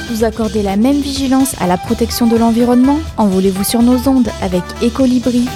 Vous accordez la même vigilance à la protection de l'environnement? Envolez-vous sur nos ondes avec Ecolibri.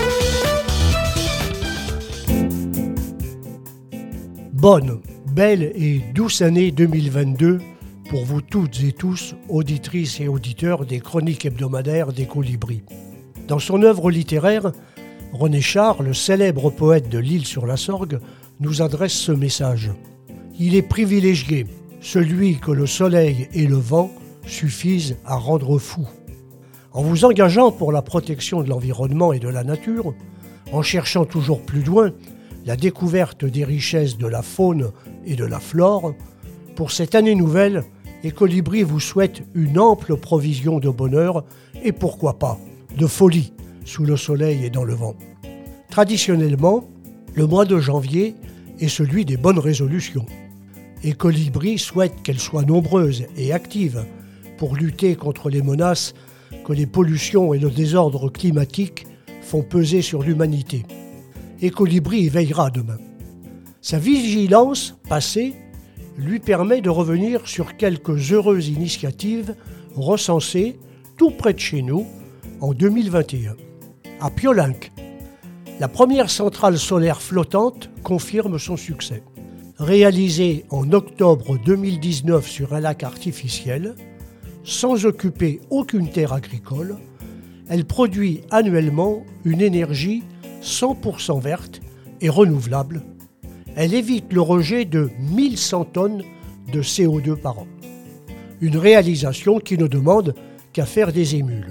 Bonne, belle et douce année 2022 pour vous toutes et tous, auditrices et auditeurs des chroniques hebdomadaires d'Ecolibri. Dans son œuvre littéraire, René Char, le célèbre poète de l'Île-sur-la-Sorgue, nous adresse ce message. Il est privilégié, celui que le soleil et le vent suffisent à rendre fou. En vous engageant pour la protection de l'environnement et de la nature, en cherchant toujours plus loin la découverte des richesses de la faune et de la flore, pour cette année nouvelle, Ecolibri vous souhaite une ample provision de bonheur et pourquoi pas, de folie sous le soleil et dans le vent. Traditionnellement, le mois de janvier est celui des bonnes résolutions. Ecolibri souhaite qu'elles soient nombreuses et actives pour lutter contre les menaces que les pollutions et le désordre climatique font peser sur l'humanité. Ecolibri y veillera demain. Sa vigilance passée lui permet de revenir sur quelques heureuses initiatives recensées tout près de chez nous en 2021. À Piolenc, la première centrale solaire flottante confirme son succès. Réalisée en octobre 2019 sur un lac artificiel, sans occuper aucune terre agricole, elle produit annuellement une énergie 100% verte et renouvelable. Elle évite le rejet de 1100 tonnes de CO2 par an. Une réalisation qui ne demande qu'à faire des émules.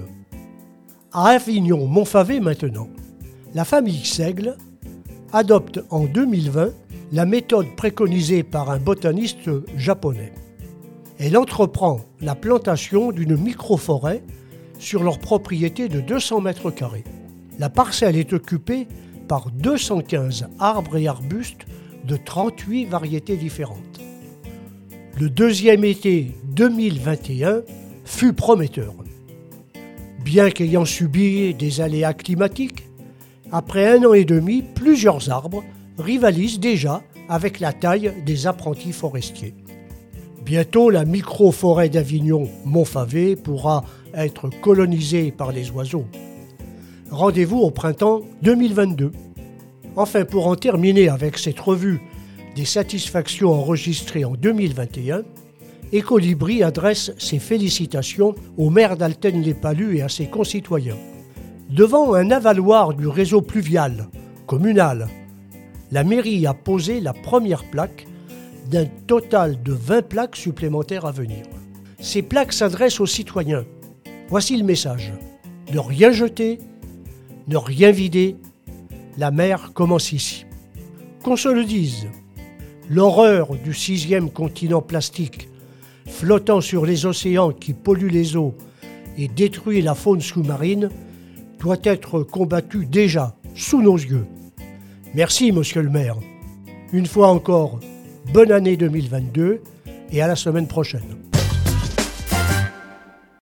À Avignon-Montfavet maintenant, la famille Seigle adopte en 2020 la méthode préconisée par un botaniste japonais. Elle entreprend la plantation d'une microforêt sur leur propriété de 200 mètres carrés. La parcelle est occupée par 215 arbres et arbustes de 38 variétés différentes. Le deuxième été 2021 fut prometteur. Bien qu'ayant subi des aléas climatiques, après 1 an et demi, plusieurs arbres rivalisent déjà avec la taille des apprentis forestiers. Bientôt, la micro-forêt d'Avignon-Montfavet pourra être colonisée par les oiseaux. Rendez-vous au printemps 2022. Enfin, pour en terminer avec cette revue des satisfactions enregistrées en 2021, Ecolibri adresse ses félicitations au maire d'Alten-les-Palus et à ses concitoyens. Devant un avaloir du réseau pluvial communal, la mairie a posé la première plaque d'un total de 20 plaques supplémentaires à venir. Ces plaques s'adressent aux citoyens. Voici le message. Ne rien jeter, ne rien vider, la mer commence ici. Qu'on se le dise, l'horreur du 6e continent plastique flottant sur les océans qui pollue les eaux et détruit la faune sous-marine doit être combattue déjà sous nos yeux. Merci, monsieur le maire. Une fois encore, bonne année 2022 et à la semaine prochaine.